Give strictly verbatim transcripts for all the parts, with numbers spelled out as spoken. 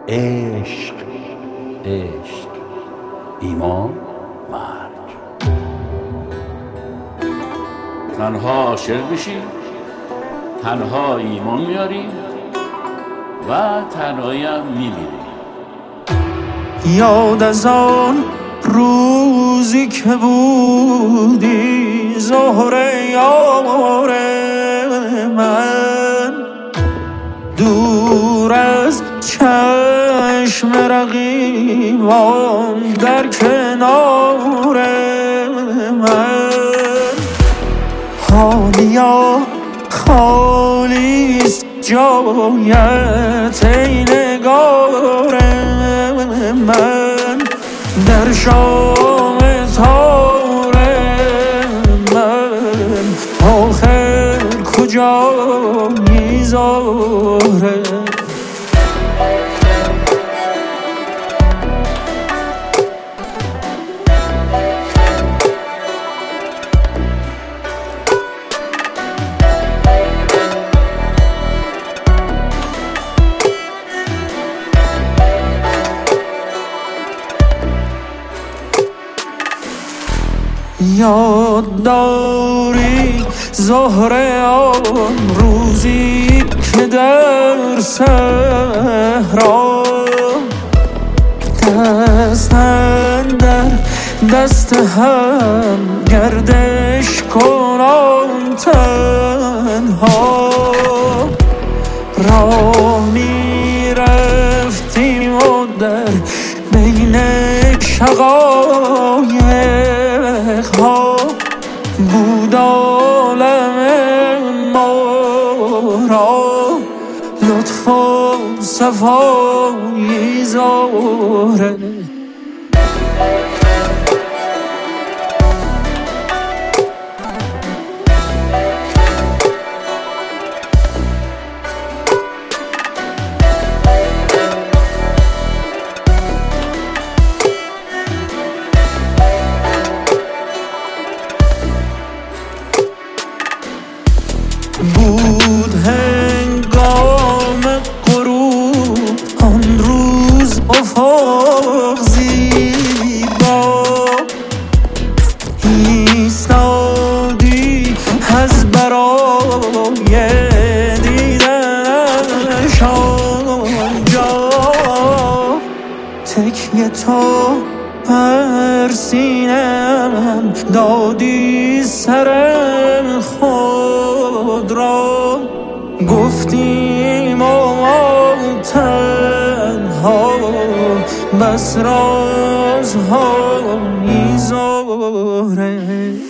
عشق عشق ایمان مرگ. تنها عاشق بشی، تنها ایمان میاری و تنهایی هم میمیری. یاد از آن روزی که بودی زهره یار من، دور از چشم رقیبان در کنار من. حالیا خالیست جایت ای نگار من، در شام تار من آخر کجا میذاره؟ یاد داری زهره آن روزی که در صحرا دست اندر دست هم گردش کنان تنها راه می رفتیم و در بین شقایق ها بود عالم ما را لطف و صفایی زهره. بود هنگام غروب آن روز افق زیبا، ایستادی از برای دیدنش آنجا، تکیه تو بر سینه‌ام دادی سر خود را، گفتیم ما تنها بس رازها می‌زاره.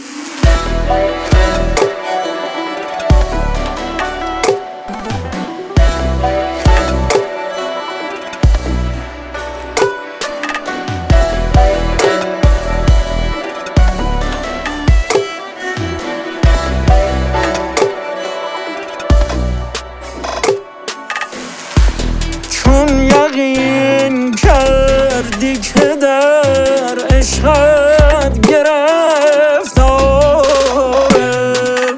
یقین کردی که در عشقت گرفتارم،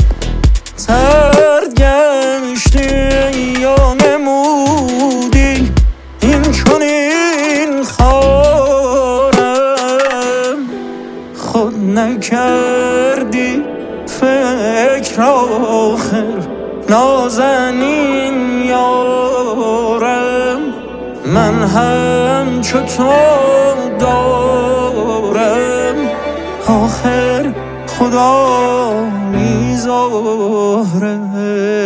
ترد گشتی یا نمودی این چنین خارم، خود نکردی فکر آخر نازنین یارم، من هم چو تو دارم آخر خدا می‌ذاره.